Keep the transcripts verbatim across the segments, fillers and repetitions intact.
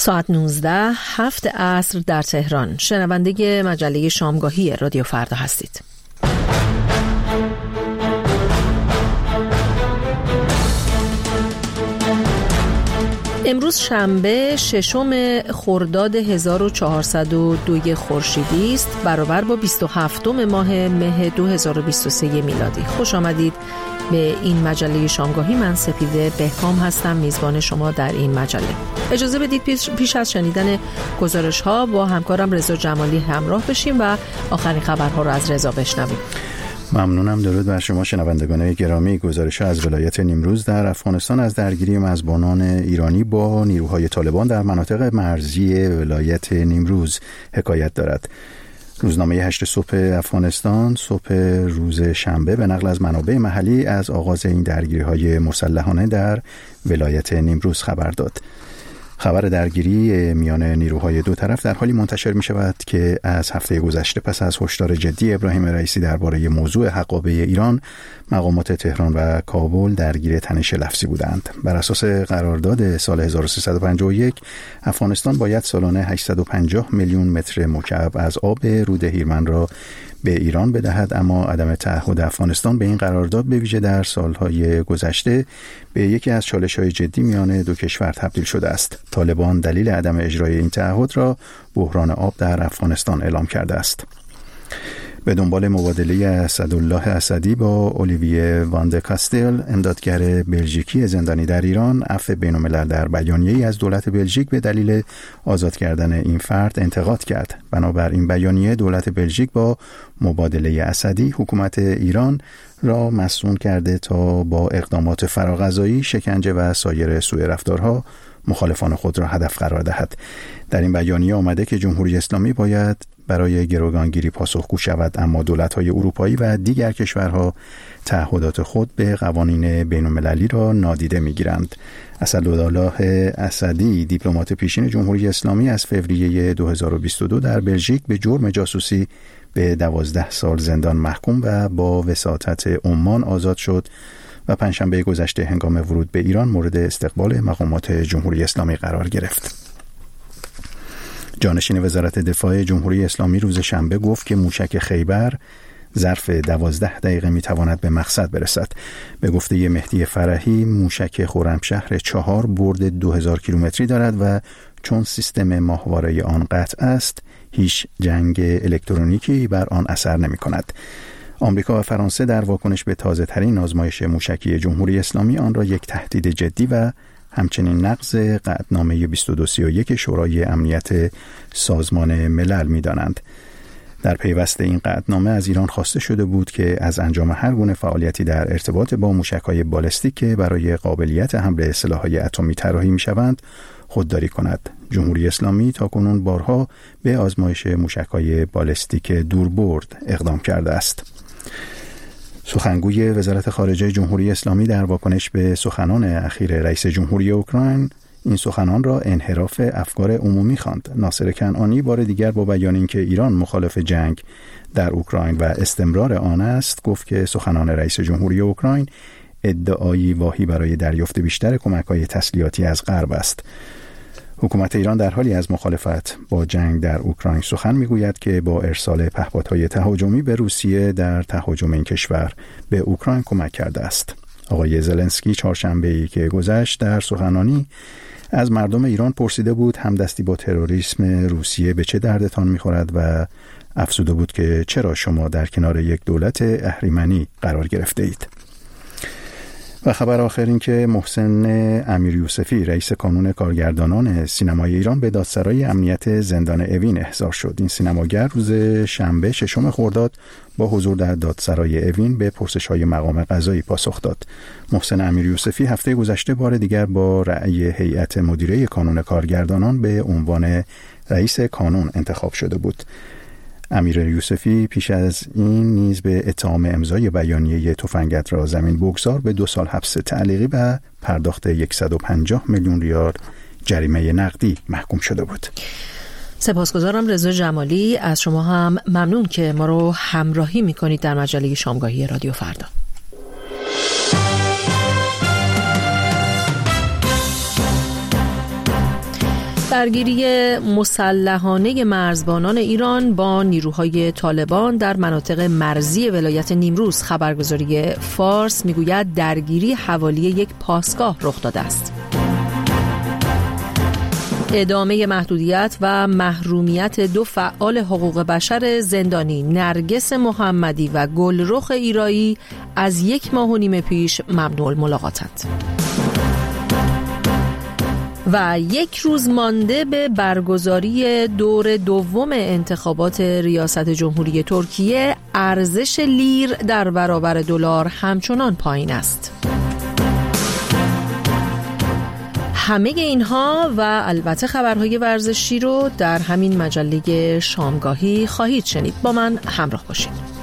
ساعت نوزده هفت عصر در تهران. شنونده مجله شامگاهی رادیو فردا هستید. امروز شنبه ششم خرداد هزار و چهارصد و دو خورشیدی است، برابر با بیست و هفتم ماه مه دو هزار و بیست و سه میلادی. خوش آمدید به این مجله شامگاهی. من سپیده بهکام هستم، میزبان شما در این مجله. اجازه بدید پیش, پیش از شنیدن گزارش ها با همکارم رضا جمالی همراه بشیم و آخرین خبرها رو از رضا بشنویم. ممنونم. درود بر شما شنوندگان گرامی. گزارش از ولایت نیمروز در افغانستان از درگیری مزبانان ایرانی با نیروهای طالبان در مناطق مرزی ولایت نیمروز حکایت دارد. روزنامه هشت صبح افغانستان صبح روز شنبه به نقل از منابع محلی از آغاز این درگیری‌های مسلحانه در ولایت نیمروز خبر داد. خبر درگیری میان نیروهای دو طرف در حالی منتشر می شود که از هفته گذشته پس از هشدار جدی ابراهیم رئیسی درباره موضوع حقابه ایران، مقامات تهران و کابل درگیر تنش لفظی بودند. بر اساس قرارداد سال هزار و سیصد و پنجاه و یک، افغانستان باید سالانه هشتصد و پنجاه میلیون متر مکعب از آب رود هیرمند را به ایران بدهد، اما عدم تعهد افغانستان به این قرارداد به ویژه در سالهای گذشته به یکی از چالش‌های جدی میان دو کشور تبدیل شده است. طالبان دلیل عدم اجرای این تعهد را بحران آب در افغانستان اعلام کرده است. به دنبال مبادله اسدالله اسدی با اولیویه واند کاستل، امدادگر بلژیکی زندانی در ایران، عفو بین‌الملل در بیانیه‌ای از دولت بلژیک به دلیل آزاد کردن این فرد انتقاد کرد. بنابر این بیانیه، دولت بلژیک با مبادله اسدی حکومت ایران را مسئول کرده تا با اقدامات فراغذایی، شکنجه و سایر سوء رفتارها مخالفان خود را هدف قرار دهد. در این بیانیه آمده که جمهوری اسلامی باید برای گروگانگیری پاسخگو شود، اما دولت‌های اروپایی و دیگر کشورها تعهدات خود به قوانین بین‌المللی را نادیده می‌گیرند. اسدالله اسدی، دیپلمات پیشین جمهوری اسلامی، از فوریه دو هزار و بیست و دو در بلژیک به جرم جاسوسی به دوازده سال زندان محکوم و با وساطت عمان آزاد شد و پنجشنبه گذشته هنگام ورود به ایران مورد استقبال مقامات جمهوری اسلامی قرار گرفت. جانشین وزارت دفاع جمهوری اسلامی روز شنبه گفت که موشک خیبر ظرف دوازده دقیقه میتواند به مقصد برسد. به گفته مهدی فرحی، موشک خرمشهر چهار برد دو هزار کیلومتری دارد و چون سیستم ماهواره آن قطع است، هیچ جنگ الکترونیکی بر آن اثر نمی کند. آمریکا و فرانسه در واکنش به تازه ترین آزمایش موشکی جمهوری اسلامی آن را یک تهدید جدی و همچنین نقض قطعنامه بیست و دو سی و یک شورای امنیت سازمان ملل می دانند. در پیوست این قطعنامه از ایران خواسته شده بود که از انجام هر گونه فعالیتی در ارتباط با موشک‌های بالستیک که برای قابلیت حمل سلاح‌های اتمی طراحی می‌شوند خودداری کند. جمهوری اسلامی تاکنون بارها به آزمایش موشک‌های بالستیک دوربرد اقدام کرده است. سخنگوی وزارت خارجه جمهوری اسلامی در واکنش به سخنان اخیر رئیس جمهوری اوکراین این سخنان را انحراف افکار عمومی خواند. ناصر کنعانی بار دیگر با بیان اینکه ایران مخالف جنگ در اوکراین و استمرار آن است، گفت که سخنان رئیس جمهوری اوکراین ادعایی واهی برای دریافت بیشتر کمک‌های تسلیحاتی از غرب است. حکومت ایران در حالی از مخالفت با جنگ در اوکراین سخن میگوید که با ارسال پهپادهای تهاجمی به روسیه در تهاجم این کشور به اوکراین کمک کرده است. آقای زلنسکی چهارشنبه‌ای که گذشت در سخنرانی از مردم ایران پرسیده بود همدستی با تروریسم روسیه به چه دردتان می‌خورد و افزوده بود که چرا شما در کنار یک دولت اهریمنی قرار گرفته اید. و خبر آخر این که محسن امیریوسفی، رئیس کانون کارگردانان سینمای ایران، به دادسرای امنیت زندان اوین احضار شد. این سینماگر روز شنبه ششم خرداد با حضور در دادسرای اوین به پرسش‌های مقام قضایی پاسخ داد. محسن امیریوسفی هفته گذشته بار دیگر با رأی هیئت مدیره کانون کارگردانان به عنوان رئیس کانون انتخاب شده بود. امیر یوسفی پیش از این نیز به اتهام امضای بیانیه تفنگت را زمین بگذار به دو سال حبس تعلیقی و پرداخت صد و پنجاه میلیون ریال جریمه نقدی محکوم شده بود. سپاسگزارم رضا جمالی. از شما هم ممنون که ما رو همراهی میکنید در مجله شامگاهی رادیو فردا. درگیری مسلحانه مرزبانان ایران با نیروهای طالبان در مناطق مرزی ولایت نیمروز. خبرگزاری فارس میگوید درگیری حوالی یک پاسگاه رخ داده است. ادامه محدودیت و محرومیت دو فعال حقوق بشر زندانی نرگس محمدی و گلرخ ایرایی از یک ماه و نیم پیش ممنوع الملاقاتند. و یک روز مانده به برگزاری دور دوم انتخابات ریاست جمهوری ترکیه، ارزش لیر در برابر دلار همچنان پایین است. همه اینها و البته خبرهای ورزشی رو در همین مجله شامگاهی خواهید شنید. با من همراه باشید.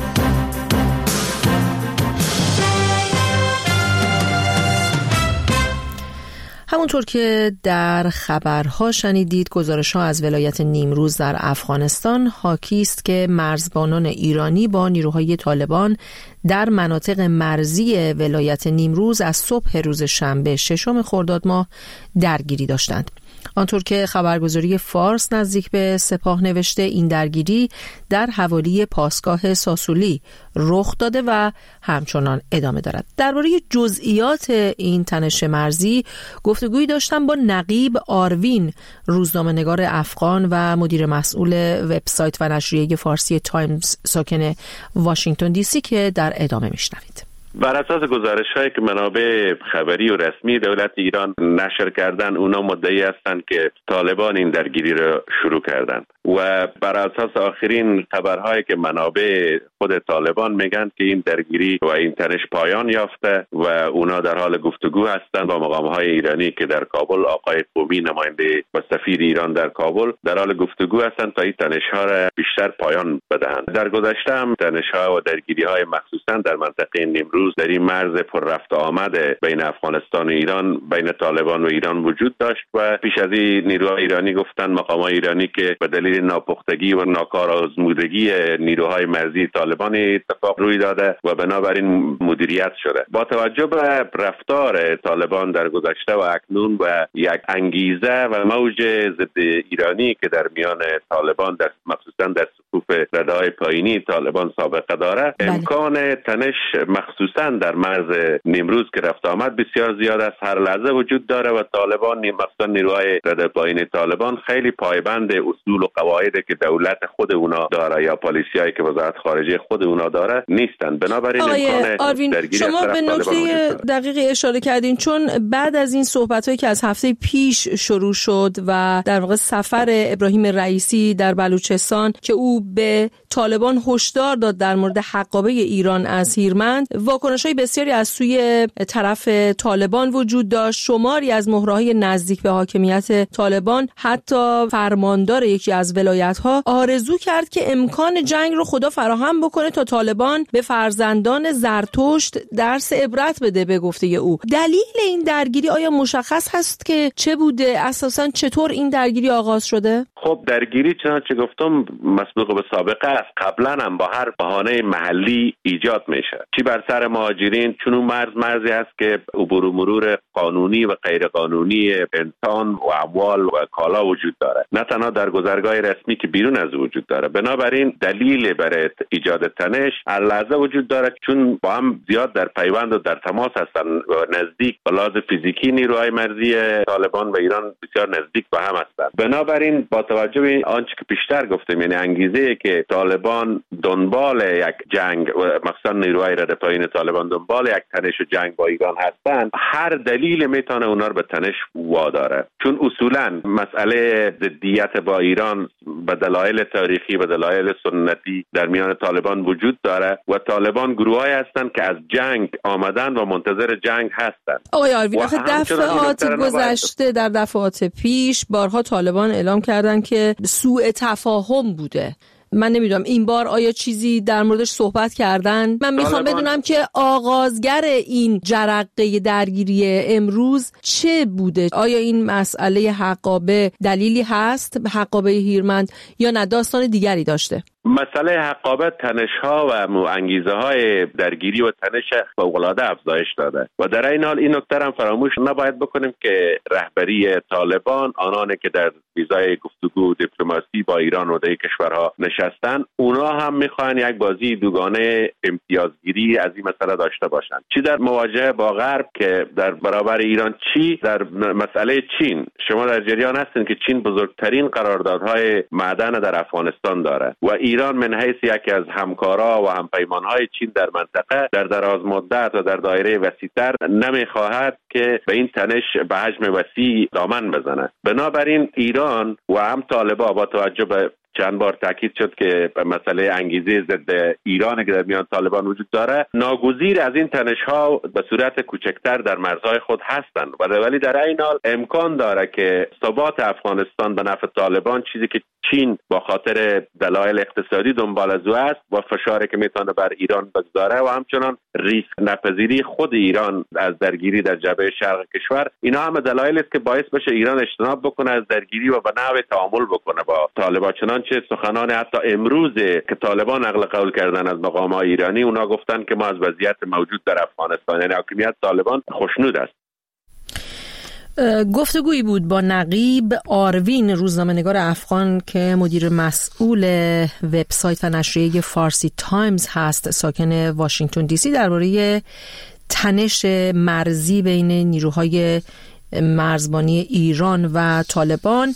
همونطور که در خبرها شنیدید، گزارش‌ها از ولایت نیمروز در افغانستان حاکی است که مرزبانان ایرانی با نیروهای طالبان در مناطق مرزی ولایت نیمروز از صبح روز شنبه ششم خرداد ماه درگیری داشتند. آنطور که خبرگزاری فارس نزدیک به سپاه نوشته، این درگیری در حوالی پاسگاه ساسولی رخ داده و همچنان ادامه دارد. درباره جزئیات این تنش مرزی گفتگویی داشتم با نقیب آروین، روزنامه‌نگار افغان و مدیر مسئول وبسایت و نشریه فارسی تایمز ساکن واشنگتن دی سی که در ادامه میشنوید. بر اساس گزارش‌هایی که منابع خبری و رسمی دولت ایران نشر کردن، اونا مدعی هستند که طالبان این درگیری را شروع کردند و بر اساس آخرین خبرهایی که منابع خود طالبان میگن که این درگیری و این تنش پایان یافته و اونا در حال گفتگو هستند با مقام‌های ایرانی که در کابل، آقای قومی نماینده و سفیر ایران در کابل در حال گفتگو هستند تا این تنش‌ها را بیشتر پایان بدهند. در گذشته هم تنش‌ها و درگیری‌های مخصوصاً در منطقه نیمروز در این مرز پر رفت آمد بین افغانستان و ایران، بین طالبان و ایران وجود داشت و پیش از این نیروهای ایرانی گفتن، مقامات ایرانی، که به دلیل ناپختگی و ناکارآزمودگی نیروهای مرزی طالبان اتفاق روی داده و بنابراین مدیریت شده. با توجه به رفتار طالبان در گذشته و اکنون و یک انگیزه و موج ضد ایرانی که در میان طالبان در مخصوصا در صفوف رده‌های پایینی طالبان سابقه داره، بله. امکان تنش مخصوصا در مرز نیمروز که رفت آمد بسیار زیاد است، هر لحظه وجود داره و طالبان، مخصوصا نیروهای رده پایین طالبان، خیلی پایبند اصول و قواعدی که دولت خود اونا داره یا پالیسیایی که وزارت خارجه خود اونا داره نیستن. بنابراین امکان آروین، شما به نکته دقیقی اشاره کردین، چون بعد از این صحبتایی که از هفته پیش شروع شد و در واقع سفر ابراهیم رئیسی در بلوچستان که او به طالبان هشدار داد در مورد حقابه ایران از هیرمند، واکنش‌های بسیاری از سوی طرف طالبان وجود داشت. شماری از مهره‌های نزدیک به حاکمیت طالبان، حتی فرماندار یکی از ولایت‌ها، آرزو کرد که امکان جنگ رو خدا فراهم بکنه تا طالبان به فرزندان زرتشت درس عبرت بده. به گفته او، دلیل این درگیری آیا مشخص هست که چه بوده؟ اساساً چطور این درگیری آغاز شده؟ خب درگیری چنانچه گفتم مسبوق به سابقه است. قبلا هم با هر بهانه محلی ایجاد میشه، چی بر سر مهاجرین، چون اون مرز مرزی هست که عبور و مرور قانونی و غیر قانونی انسان و اموال و کالا وجود داره، نه تنها در گذرگاه رسمی که بیرون از وجود داره. بنابراین دلیل برای ایجاد تنش هر لحظه وجود داره، چون با هم زیاد در پیوند و در تماس هستن و نزدیک به لحاظ فیزیکی نیروهای مرزی طالبان و ایران بسیار نزدیک به هم هستند. بنابراین با توجه به آنچه که پیشتر گفتم، یعنی انگیزه که طالبان دنبال یک جنگ و مخصوصا نیروهای رده پایین طالبان دنبال یک تنش و جنگ با ایران هستند، هر دلیل میتونه اونا رو به تنش واداره، چون اصولا مسئله ضدیت با ایران به دلایل تاریخی و دلایل سنتی در میان طالبان وجود داره و طالبان گروهایی هستند که از جنگ آمدن و منتظر جنگ هستند. آقای آروین، آخه دفعات گذشته، در دفعات پیش بارها طالبان اعلام کردن که سوء تفاهم بوده. من نمیدونم این بار آیا چیزی در موردش صحبت کردن؟ من میخوام بدونم که آغازگر این جرقه درگیری امروز چه بوده؟ آیا این مسئله حقابه دلیلی هست، حقابه هیرمند، یا نه داستان دیگری داشته؟ مسئله حقابت تنش‌ها و انگیزه های درگیری و تنش فوق‌العاده افزایش داده و در این حال این نکته هم فراموش نباید بکنیم که رهبری طالبان، آنانی که در ویزای گفتگو دیپلماسی با ایران و دیگر کشورها نشستن، اونا هم میخوان یک بازی دوگانه امتیازگیری از این مسئله داشته باشند، چی در مواجهه با غرب که در برابر ایران، چی در مسئله چین. شما در جریان هستین که چین بزرگترین قراردادهای معدن در افغانستان داره و ایران من حیث یکی از همکارا و همپیمانهای چین در منطقه در دراز مدت و در دایره وسیع‌تر نمیخواهد که به این تنش به حجم وسیع دامن بزنه. بنابراین ایران و هم طالبان با توجه به چند بار تاکید شد که مسئله انگیزه ضد ایران که در میان طالبان وجود داره، ناگزیر از این تنش‌ها به صورت کوچکتر در مرزهای خود هستند ولی در این حال امکان داره که ثبات افغانستان به نفع طالبان، چیزی که چین با خاطر دلایل اقتصادی دنبال از او است و فشاری که میتونه بر ایران بگذاره و همچنان ریسک نپذیری خود ایران از درگیری در جبهه شرق کشور، اینا همه دلایلی است که باعث بشه ایران اجتناب بکنه از درگیری و به نحو تعامل بکنه با طالبان. چنانچه سخنان حتی امروز که طالبان نقل قول کردن از مقام‌های ایرانی، اونا گفتن که ما از وضعیت موجود در افغانستان، یعنی حاکمیت طالبان، خوشنود است. گفتگویی بود با نقیب آروین، روزنامه‌نگار افغان که مدیر مسئول وبسایت و نشریه فارسی تایمز هست، ساکن واشنگتن دی سی، درباره تنش مرزی بین نیروهای مرزبانی ایران و طالبان.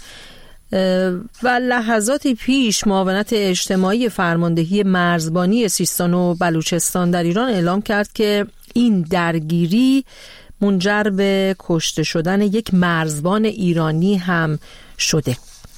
و لحظاتی پیش معاونت اجتماعی فرماندهی مرزبانی سیستان و بلوچستان در ایران اعلام کرد که این درگیری منجر به کشته شدن یک مرزبان ایرانی هم شده.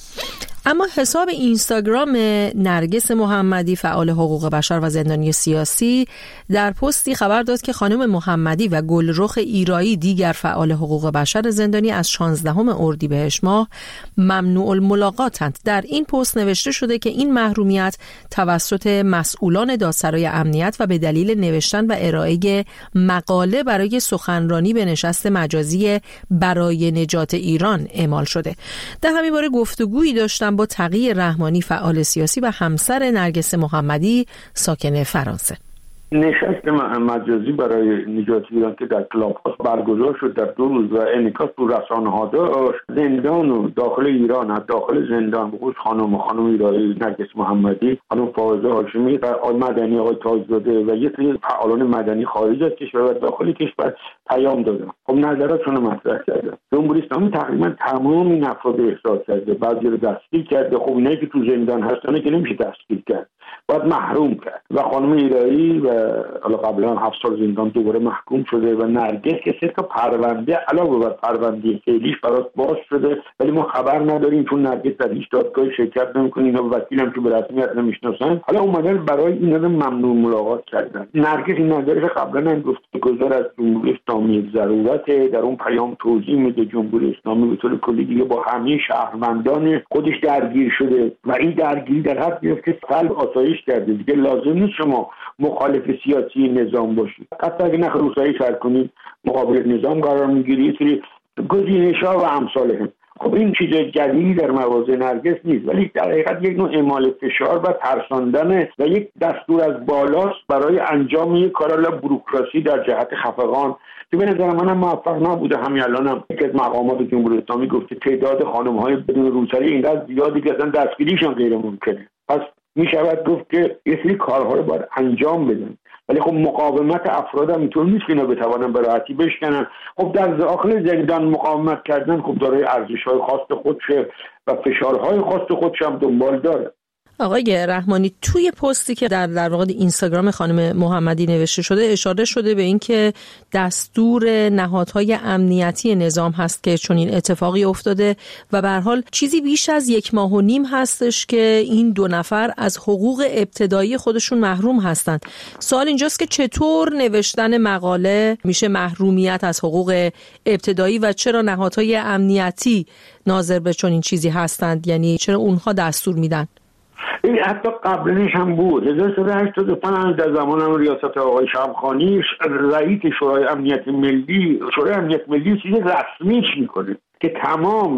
اما حساب اینستاگرام نرگس محمدی، فعال حقوق بشر و زندانی سیاسی، در پستی خبر داد که خانم محمدی و گلرخ ایرایی، دیگر فعال حقوق بشر زندانی، از شانزدهم اردیبهشت ماه ممنوع الملاقاتند. در این پست نوشته شده که این محرومیت توسط مسئولان دادسرای امنیت و به دلیل نوشتن و ارائه مقاله برای سخنرانی به نشست مجازی برای نجات ایران اعمال شده. در همین باره گفتگویی داشتم با تقی رحمانی، فعال سیاسی و همسر نرگس محمدی، ساکن فرانسه. نشست مجازی برای نجات ایران که در کلاب‌هاوس برگزار شد در دو روز و انعکاس تو رسانه‌ها داشت، زندان و داخل ایران، داخل زندان بخصوص خانم و خانم ایرانی، نرگس محمدی، خانم فائزه هاشمی و آقای مدنی، آقای تاج‌زاده و یک سری فعالان مدنی خارج از کشور و داخل کشور پیام دادن. خب نظراتشون رو مطرح کردن. جمهوری اسلامی تقریبا تمام این افراد رو احضار کرده، بعضی رو دستگیر کرده. خب اینایی که تو زندان هستن که نمیشه دستگیر کرد، باید محروم کرد. و خانم ایرانی و حالا قبلا هفت سال زندان دوباره محکوم شده و نرگس که سه تا پرونده علاوه بر پرونده فعلیش براش باز شده، ولی ما خبر نداریم چون نرگس در هیچ دادگاهی شرکت نمی‌کنه، اینا وکیلم که به رسمیت نمیشناسن. حالا اومدن برای اینا ممنوع ملاقات کردن. نرگس این نظرش قبلا هم گفت که گذار از جمهوری اسلامی ضرورت، در اون پیام توضیح میده جمهوری اسلامی به طور کلی دیگه با همه شهروندان خودش درگیر شده و این درگیری در حد میفته سلب آسایش کرده. دیگه لازم نیست شما مخالف سیاسی نظام باشید، حتی اگه نخ روسایی سر کنید مقابل نظام قرار میگیری، یه سری گزینش‌ها و امثالهم. خب این چیز جدیدی در مواضع نرگس نیست، ولی در حقیقت یک نوع اعمال فشار و ترساندن و یک دستور از بالاست برای انجام یک کار بوروکراسی در جهت خفقان که به نظر منم موفق نبوده. همین الان هم یک از مقامات جمهوری اسلامی گفته تعداد خانم‌های بدون روسری اینقدر زیادی که اصلا دستگیریشون غیر ممکنه. پس می شود گفت که یه سری کارها رو باید انجام بدن، ولی خب مقاومت افراد هم اینطور نیست که اینا بتوانن به راحتی بشکنن. خب در داخل زندان مقاومت کردن خب داره ارزش‌های خاص خودشه و فشارهای خاص خودش هم دنبال داره. آقای رحمانی، توی پستی که در در واقع اینستاگرام خانم محمدی نوشته شده اشاره شده به این که دستور نهادهای امنیتی نظام هست که چون این اتفاقی افتاده و به هر حال چیزی بیش از یک ماه و نیم هستش که این دو نفر از حقوق ابتدایی خودشون محروم هستند. سوال اینجاست که چطور نوشتن مقاله میشه محرومیت از حقوق ابتدایی و چرا نهادهای امنیتی ناظر به چون این چیزی هستند؟ یعنی چرا اونها دستور میدن؟ این حتی قبلش هم بود. هزار و سیصد و هشتاد و پنج در زمان ریاست آقای شمخانی رئیس شورای امنیت ملی، شورای امنیت ملی چیز رسمیش میکنه که تمام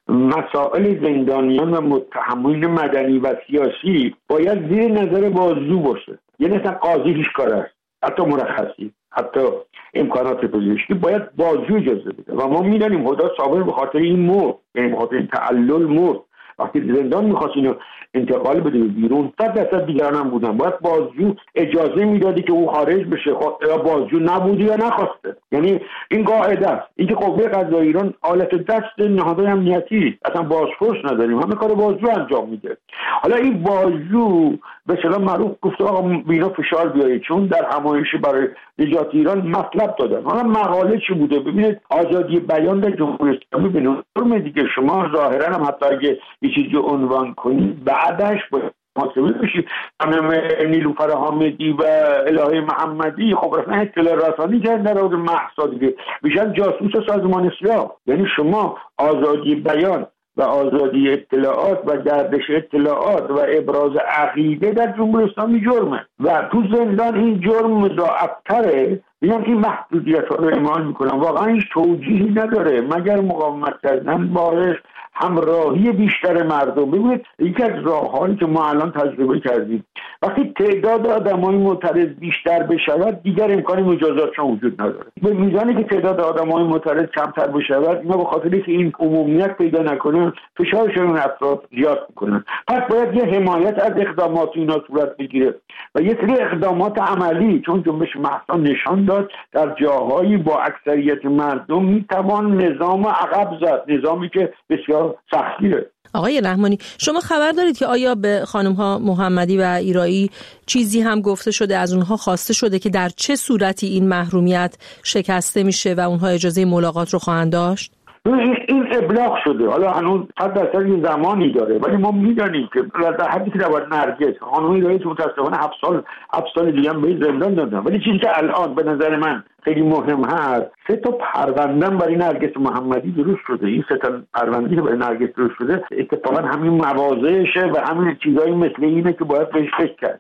مسائل زندانیان و متهمین مدنی و سیاسی باید زیر نظر بازجو باشه. یعنی مثلا قاضی هیچ کار است، حتی مرخصی، حتی امکانات پزشکی باید بازجو اجازه بده و ما میدانیم هدی صابر به خاطر این مرد، یعنی به خاطر این تعلل مرد. وقتی زندان میخواست اینو انتقال بده بیرون، صد درصد دیگران هم بودن، باید بازجو اجازه میدادی که او خارج بشه، یا بازجو نبودی یا نخواسته. یعنی این قاعده است. اینکه قوه قضاییه ایران آلت دست نهادهای امنیتی، اصلا بازپرس نداریم، همه کار بازجو انجام میده. حالا این بازجو به اصطلاح معروف گفته آقا بینا فشار بیارید، چون در همایشی برای نجات ایران مطلب دادن. حالا مقاله چی بوده؟ ببینید آزادی بیان در جمهوری اسلامی به نظر دیگه شما ظاهرا هم حتی اگه یه چیزی عنوان کنید بعدش باید محاسبه بشید. خانم نیلوفر حامدی و الهه محمدی خب رفتن اطلاع رسانی کردن در مورد مهسا دیگه، میشن جاسوس سازمان اسلام. یعنی شما آزادی بیان و آزادی اطلاعات و گردش اطلاعات و ابراز عقیده در جمهوری اسلامی جرمه و تو زندان این جرم مضاعفتره. میگن که محدودیت ها رو اعمال میکنن، واقعا هیچ توجیهی نداره مگر مقاومت کردن باش همراهی بیشتر مردم. ببینید یکی از راه‌هایی که ما الان تجربه کردیم، وقتی تعداد آدمای معترض بیشتر بشود دیگر امکان مجازاتشون وجود نداره. به میزانی که تعداد آدمای معترض کمتر بشود، اینا به خاطر اینکه این عمومیت پیدا نکنه فشارشون رو افراد زیاد میکنن. پس باید یه حمایت از اقدامات اینا صورت بگیره و یه سری اقدامات عملی، چون جنبش مهسا نشان داد در جاهایی با اکثریت مردم میتوان نظام عقب زد، نظامی که بسیار سختیه. آقای رحمانی، شما خبر دارید که آیا به خانم ها محمدی و ایرایی چیزی هم گفته شده، از اونها خواسته شده که در چه صورتی این محرومیت شکسته میشه و اونها اجازه ملاقات رو خواهند داشت؟ این ابلاغ شده، حالا هنوز صد درصد یه زمانی داره، ولی ما میدانیم که در حدی که در نرگس خانم ایرایی که متاسفانه هفت سال هفت سال دیگه هم به زندان دادن. ولی چیزی که الان به نظر من خیلی مهم هست، سه تا پرونده برای نرگس محمدی درست شده. این سه تا پرونده که برای نرگس درست شده اتفاقا همین مواضعشه و همین چیزایی مثل اینه که باید بهش فکر کرد.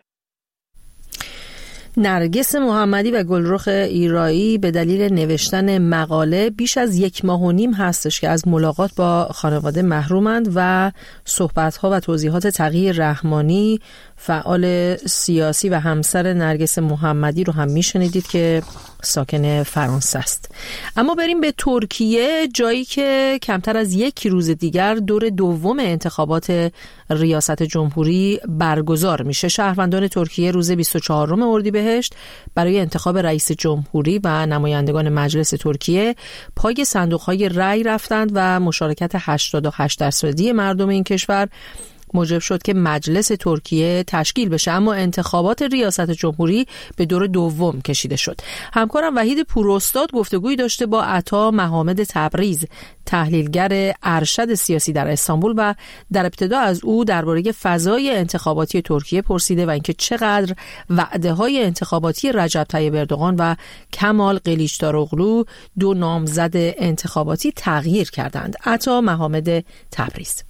نرگس محمدی و گلرخ ایرایی به دلیل نوشتن مقاله بیش از یک ماه و نیم هستش که از ملاقات با خانواده محرومند و صحبت‌ها و توضیحات تقی رحمانی، فعال سیاسی و همسر نرگس محمدی رو هم میشنیدید که ساکن فرانسه است. اما بریم به ترکیه، جایی که کمتر از یک روز دیگر دور دوم انتخابات ریاست جمهوری برگزار میشه. شهروندان ترکیه روز بیست و چهارم اردیبهشت برای انتخاب رئیس جمهوری و نمایندگان مجلس ترکیه پای صندوق‌های رأی رفتند و مشارکت هشتاد و هشت درصدی مردم این کشور موجب شد که مجلس ترکیه تشکیل بشه، اما انتخابات ریاست جمهوری به دور دوم کشیده شد. همکارم وحید پوراستاد گفتگویی داشته با عطا محمد تبریز، تحلیلگر ارشد سیاسی در استانبول، و در ابتدا از او درباره فضای انتخاباتی ترکیه پرسیده و اینکه چقدر وعده‌های انتخاباتی رجب طیب اردوغان و کمال قلیچداروغلو، دو نامزد انتخاباتی، تغییر کردند. عطا محمد تبریز: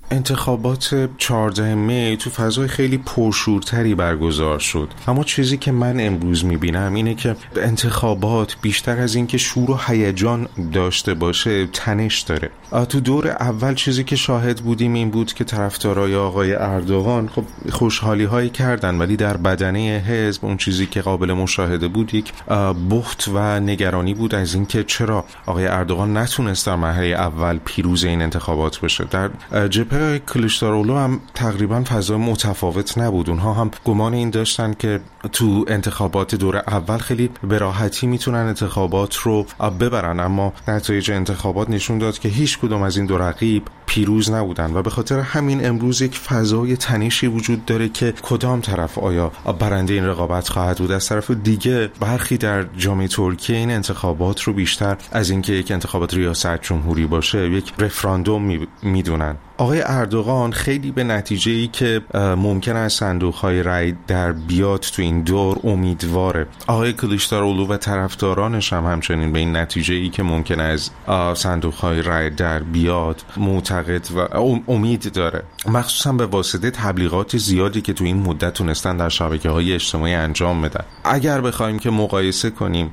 انتخابات چهاردهم می تو فضای خیلی پرشورتری برگزار شد، اما چیزی که من امروز میبینم اینه که انتخابات بیشتر از این که شور و هیجان داشته باشه تنش داره. تو دور اول چیزی که شاهد بودیم این بود که طرفدارای آقای اردوغان خب خوشحالی هایی کردن، ولی در بدنه حزب اون چیزی که قابل مشاهده بود یک بخت و نگرانی بود از این که چرا آقای اردوغان نتونست در مرحله اول پیروز این انتخابات بشه. در جبهه کلیچداروغلو هم تقریبا فضا متفاوت نبود. اونها هم گمان این داشتن که تو انتخابات دور اول خیلی به راحتی میتونن انتخابات رو ببرن، اما نتایج انتخابات نشون داد که هیچ کدوم از این دو رقیب پیروز نبودن و به خاطر همین امروز یک فضای تنشی وجود داره که کدام طرف آیا برنده این رقابت خواهد بود. از طرف دیگه برخی در جامعه ترکیه این انتخابات رو بیشتر از اینکه یک انتخابات ریاست جمهوری باشه یک رفراندوم میدونن. آقای اردوغان خیلی به نتیجه‌ای که ممکن است صندوق‌های رای در بیاد تو این دور امیدواره. آقای کلیچداروغلو و طرفدارانش هم همچنین به این نتیجه‌ای که ممکن است صندوق‌های رای در بیاد معتقد و امید داره، مخصوصا به واسطه تبلیغات زیادی که تو این مدت تونستن در شبکه‌های اجتماعی انجام بدن. اگر بخوایم که مقایسه کنیم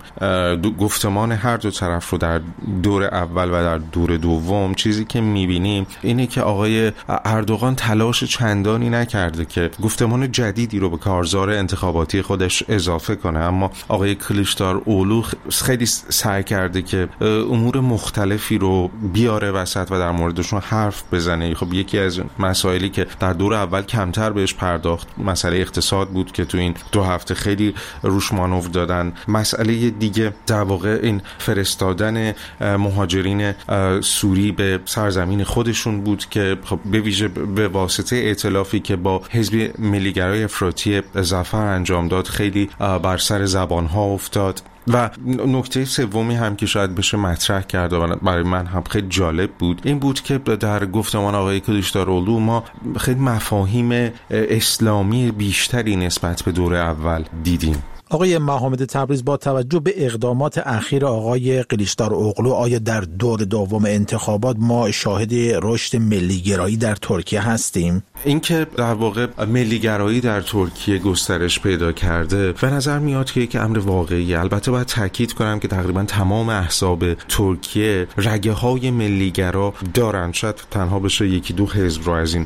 گفتمان هر دو طرف رو در دور اول و در دور دوم، چیزی که می‌بینیم اینه که آقای اردوغان تلاش چندانی نکرده که گفتمان جدیدی رو به کارزار انتخاباتی خودش اضافه کنه، اما آقای کلیچداروغلو خیلی سعی کرده که امور مختلفی رو بیاره وسط و در موردشون حرف بزنه. خب یکی از مسائلی که در دور اول کمتر بهش پرداخت مسئله اقتصاد بود که تو این دو هفته خیلی روش مانور دادن. مسئله دیگه در واقع این فرستادن مهاجرین سوری به سرزمین خودشون بود که خب به ویژه به واسطه ائتلافی که با حزب ملیگرای افراطی ظفر انجام داد خیلی بر سر زبانها افتاد. و نکته سومی هم که شاید بشه مطرح کرد و برای من هم خیلی جالب بود این بود که در گفتمان آقای کلیچداروغلو ما خیلی مفاهیم اسلامی بیشتری نسبت به دور اول دیدیم. آقای محمد تبریز، با توجه به اقدامات اخیر آقای کلیچداروغلو آیا در دور دوم انتخابات ما شاهد رشد ملیگرایی در ترکیه هستیم؟ اینکه در واقع ملیگرایی در ترکیه گسترش پیدا کرده به نظر میاد که یک امر واقعی. البته باید تاکید کنم که تقریبا تمام احزاب ترکیه رگه های ملیگرا دارن. شاید تنها بشه یکی دو حزب رو از این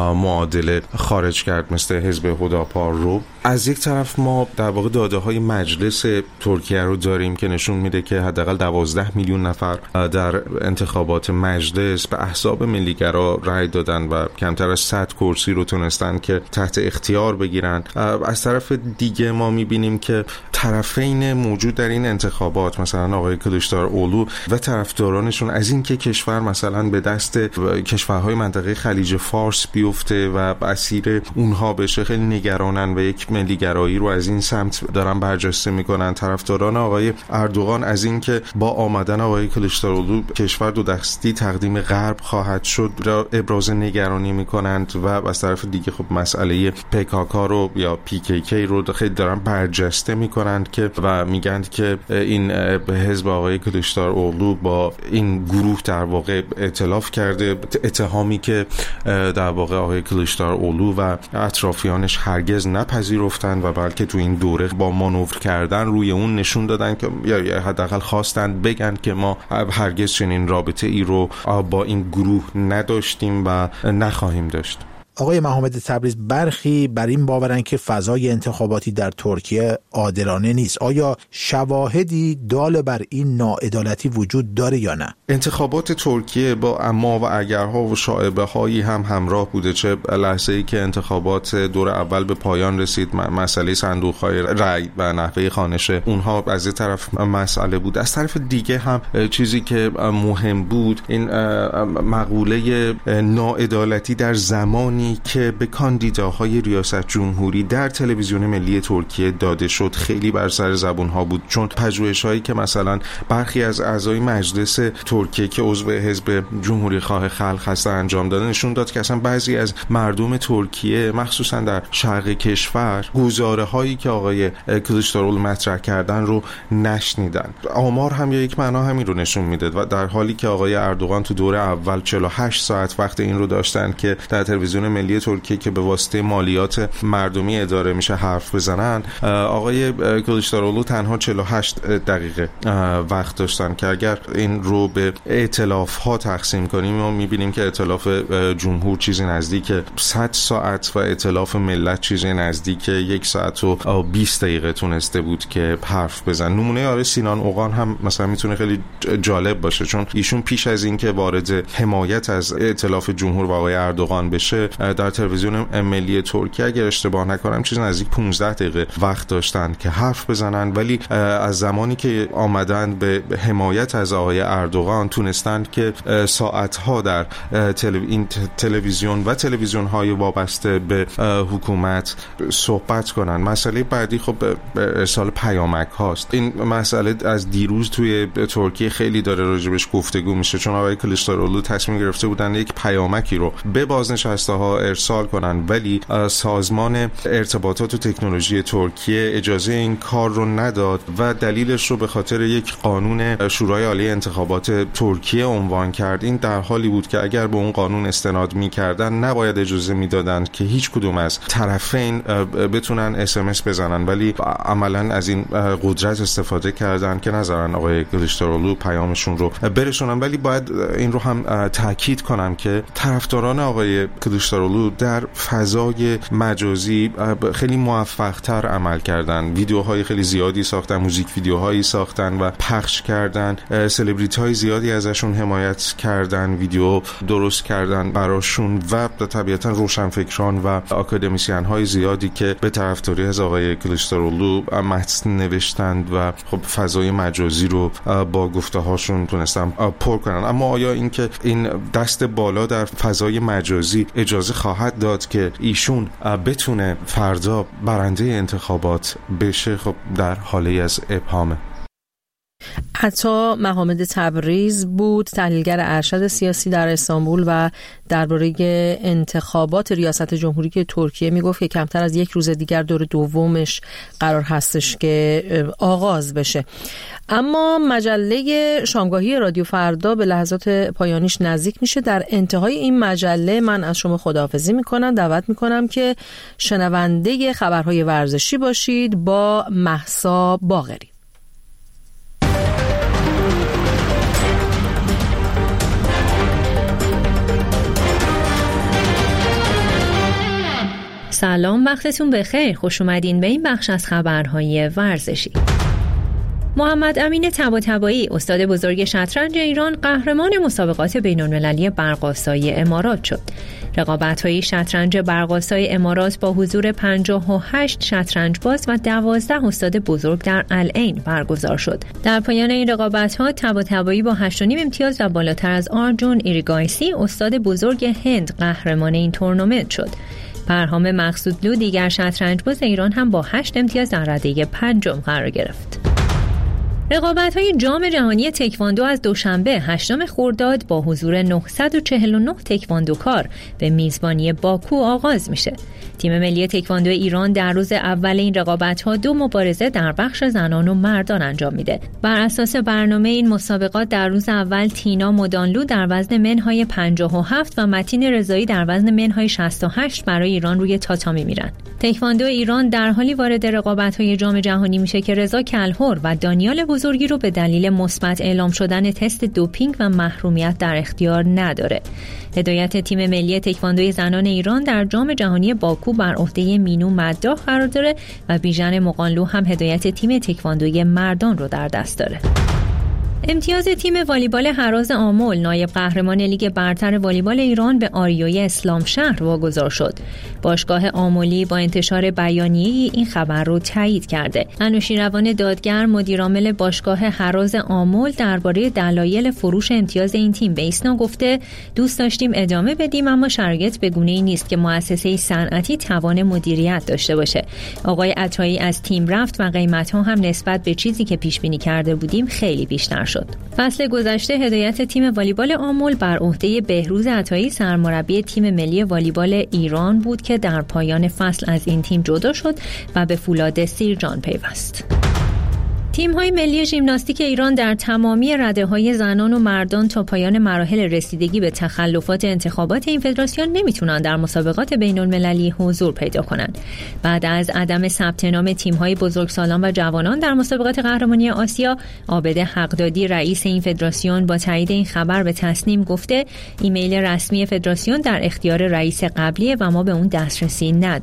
معادله خارج کرد، مثل حزب هداپار رو. از یک طرف ما در واقع داده های مجلس ترکیه رو داریم که نشون میده که حداقل دوازده میلیون نفر در انتخابات مجلس به احزاب ملیگرا رای دادن و کمتر از صد کرسی رو تونستن که تحت اختیار بگیرن. از طرف دیگه ما میبینیم که طرفین موجود در این انتخابات، مثلا آقای کلیچداروغلو و طرفدارانشون، از این که کشور مثلا به دست کشورهای منطقه خلیج فارس بیفته و اسیر اونها بشه خیلی نگرانن و یک ملیگرایی رو از این سمت دارن برجسته میکنن. طرفداران آقای اردوغان از این که با آمدن آقای کلیچداروغلو کشور دو دستی تقدیم غرب خواهد شد را ابراز نگرانی میکنند و از طرف دیگه خب مسئله پیکاکا رو یا پی کی کی رو خیلی دارن برجسته میکنند که و میگند که این حزب آقای کلیچداروغلو با این گروه در واقع ائتلاف کرده، اتهامی که در واقع آقای کلیچداروغلو و اطرافیانش هرگز نپذیرفتند و بلکه تو این دوره با مانور کردن روی اون نشون دادن که یا حداقل خواستند بگن که ما هرگز چنین رابطه ای رو با این گروه نداشتیم و نخواهیم داشت. آقای محمد تبریز، برخی بر این باورن که فضای انتخاباتی در ترکیه عادلانه نیست. آیا شواهدی دال بر این ناعدالتی وجود داره یا نه؟ انتخابات ترکیه با اما و اگرها و شائبه هایی هم همراه بوده. چه لحظه ای که انتخابات دور اول به پایان رسید مسئله صندوق های رای و نحوه خوانش اونها از این طرف مسئله بود. از طرف دیگه هم چیزی که مهم بود این مقوله ناعدالتی در زمانی که به کاندیداهای ریاست جمهوری در تلویزیون ملی ترکیه داده شد خیلی بر سر زبونها بود، چون پژوهش‌هایی که مثلا برخی از اعضای مجلس ترکیه که عضو حزب جمهوری خواه خلق هستن انجام دادن نشون داد که اصلا بعضی از مردم ترکیه مخصوصا در شرق کشور گزاره‌هایی که آقای کلیچداروغلو مطرح کردن رو نشنیدن. آمار هم یا یک معنا همین رو نشون میده و در حالی که آقای اردوغان تو دوره اول چهل و هشت ساعت وقت این رو داشتن که در تلویزیون ملی ترکیه که به واسطه مالیات مردمی اداره میشه حرف بزنن، آقای کلیچداروغلو تنها چهل و هشت دقیقه وقت داشتن که اگر این رو به ائتلاف ها تقسیم کنیم ما میبینیم که ائتلاف جمهور چیزی نزدیک صد ساعت و ائتلاف ملت چیزی نزدیک یک ساعت و بیست دقیقه تونسته بود که حرف بزن. نمونه آقای سینان اوغان هم مثلا میتونه خیلی جالب باشه، چون ایشون پیش از این که وارد حمایت از ائتلاف جمهور و آقای اردوغان بشه در تلویزیون ملی ترکیه اگر اشتباه نکنم چیز نزدیک پانزده دقیقه وقت داشتن که حرف بزنن، ولی از زمانی که آمدن به حمایت از آقای اردوغان تونستن که ساعتها در این تلویزیون و تلویزیون های وابسته به حکومت صحبت کنن. مسئله بعدی خب ارسال پیامک هاست. این مسئله از دیروز توی ترکیه خیلی داره راجبش گفتگو میشه، چون آقای کلیچدارولو تصمیم گرفته بودن یک پیامکی رو به بازنشسته ها ارسال کنن، ولی سازمان ارتباطات و تکنولوژی ترکیه اجازه این کار رو نداد و دلیلش رو به خاطر یک قانون شورای عالی انتخابات ترکیه عنوان کرد. این در حالی بود که اگر به اون قانون استناد می‌کردن نباید اجازه میدادن که هیچ کدوم از طرفین بتونن اس ام اس بزنن، ولی عملاً از این قدرت استفاده کردن که نذارن آقای کلیچدارولو پیامشون رو برسونن. ولی باید این رو هم تاکید کنم که طرفداران آقای کلیچدارولو در فضای مجازی خیلی موفق‌تر عمل کردن، ویدیوهای خیلی زیادی ساختن، موزیک ویدیوهایی ساختن و پخش کردن، سلبریتی‌های زیادی ازشون حمایت کردن، ویدیو درست کردن براشون و طبیعتاً روشنفکران و آکادمیسیان‌های زیادی که به طرفداری از آقای کلیچدارولو متن نوشتند و خب فضای مجازی رو با گفته‌هاشون تونستن پر کنن. اما آیا اینکه این دست بالا در فضای مجازی اجازه خواهد داد که ایشون بتونه فردا برنده انتخابات بشه؟ خب در حالی از ابهامه. عطا محمد تبریز بود، تحلیلگر ارشد سیاسی در استانبول و درباره انتخابات ریاست جمهوری که ترکیه میگفت که کمتر از یک روز دیگر دور دومش قرار هستش که آغاز بشه. اما مجله شامگاهی رادیو فردا به لحظات پایانیش نزدیک میشه. در انتهای این مجله من از شما خداحافظی میکنم، دعوت میکنم که شنونده خبرهای ورزشی باشید با مهسا باقری. سلام، وقتتون بخیر. خوش اومدین به این بخش از خبرهای ورزشی. محمد امین طباطبایی، استاد بزرگ شطرنج ایران، قهرمان مسابقات بین‌المللی برق‌آسایی امارات شد. رقابت‌های شطرنج برق‌آسای امارات با حضور پنجاه و هشت شطرنج باز و دوازده استاد بزرگ در العین برگزار شد. در پایان این رقابت‌ها طباطبایی با هشت و نیم امتیاز و بالاتر از آرجون ایریگایسی، استاد بزرگ هند، قهرمان این تورنمنت شد. پرهام مقصودلو، دیگر شطرنج‌باز ایران، هم با هشت امتیاز در رده پنجم قرار گرفت. رقابت‌های جام جهانی تکواندو از دوشنبه هشتم خرداد با حضور نهصد و چهل و نه تکواندوکار به میزبانی باکو آغاز میشه. تیم ملی تکواندو ایران در روز اول این رقابت‌ها دو مبارزه در بخش زنان و مردان انجام میده. بر اساس برنامه این مسابقات در روز اول تینا مدانلو در وزن منهای پنجاه و هفت و متین رضایی در وزن منهای شصت و هشت برای ایران روی تاتامی میرن. تکواندو ایران در حالی وارد رقابت‌های جام جهانی میشه که رضا کلهر و دانیال بزرگی رو به دلیل مثبت اعلام شدن تست دوپینگ و محرومیت در اختیار نداره. هدایت تیم ملی تکواندوی زنان ایران در جام جهانی باکو بر عهده مینو مداح قرار داره و بیژن مقانلو هم هدایت تیم تکواندوی مردان رو در دست داره. امتیاز تیم والیبال هراز آمل، نایب قهرمان لیگ برتر والیبال ایران، به آریای اسلام شهر واگذار شد. باشگاه آملی با انتشار بیانیه‌ای این خبر رو تایید کرده. انوشیروان دادگر، مدیرعامل باشگاه هراز آمل، درباره دلایل فروش امتیاز این تیم به ایسنا گفته دوست داشتیم ادامه بدیم، اما شرایط به گونه‌ای نیست که مؤسسه صنعتی توان مدیریت داشته باشه. آقای عطایی از تیم رفت و قیمت‌ها هم نسبت به چیزی که پیش بینی کرده بودیم خیلی بیشتر شد. فصل گذشته هدایت تیم والیبال آمل بر عهده بهروز عطایی، سرمربی تیم ملی والیبال ایران بود که در پایان فصل از این تیم جدا شد و به فولاد سیرجان پیوست. تیم‌های ملی ژیمناستیک ایران در تمامی رده‌های زنان و مردان تا پایان مراحل رسیدگی به تخلفات انتخابات این فدراسیون نمیتونن در مسابقات بین‌المللی حضور پیدا کنند. بعد از عدم ثبت نام تیم‌های بزرگسالان و جوانان در مسابقات قهرمانی آسیا، عابد حقدادی، رئیس این فدراسیون، با تایید این خبر به تصنیم گفته ایمیل رسمی فدراسیون در اختیار رئیس قبلیه و ما به اون دسترسی نداریم.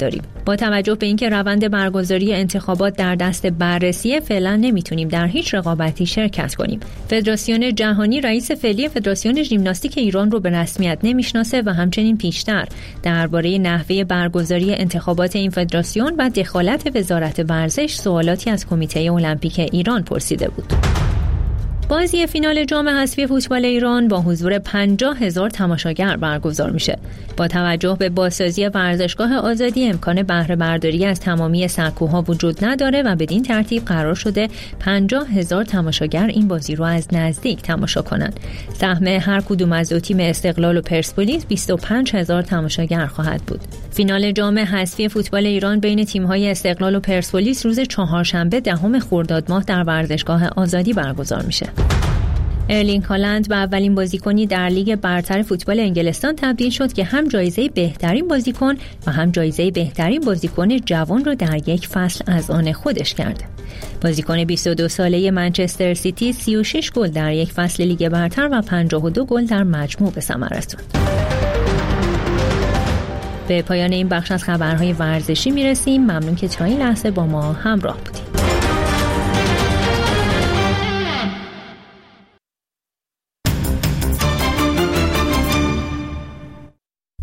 با توجه به اینکه روند برگزاری انتخابات در دست بررسی، فعلا نمیتونیم در هیچ رقابتی شرکت کنیم. فدراسیون جهانی رئیس فعلی فدراسیون ژیمناستیک ایران رو به رسمیت نمیشناسه و همچنین پیشتر درباره نحوه برگزاری انتخابات این فدراسیون و دخالت وزارت ورزش سوالاتی از کمیته المپیک ایران پرسیده بود. بازی فینال جام حذفی فوتبال ایران با حضور پنجاه هزار تماشاگر برگزار میشه. با توجه به بازسازی ورزشگاه آزادی امکان بهره برداری از تمامی سکوها وجود نداره و بدین ترتیب قرار شده پنجاه هزار تماشاگر این بازی رو از نزدیک تماشا کنند. سهم هر کدوم از دو تیم استقلال و پرسپولیس بیست و پنج هزار تماشاگر خواهد بود. فینال جام حذفی فوتبال ایران بین تیم‌های استقلال و پرسپولیس روز چهارشنبه دهم خرداد ماه در ورزشگاه آزادی برگزار میشه. ارلینگ هالند به اولین بازیکنی در لیگ برتر فوتبال انگلستان تبدیل شد که هم جایزه بهترین بازیکن و هم جایزه بهترین بازیکن جوان را در یک فصل از آن خودش کرده. بازیکن بیست و دو ساله منچستر سیتی سی و شش گل در یک فصل لیگ برتر و پنجاه و دو گل در مجموع به ثمر رساند. به پایان این بخش از خبرهای ورزشی میرسیم. ممنون که تا این لحظه با ما همراه بودید.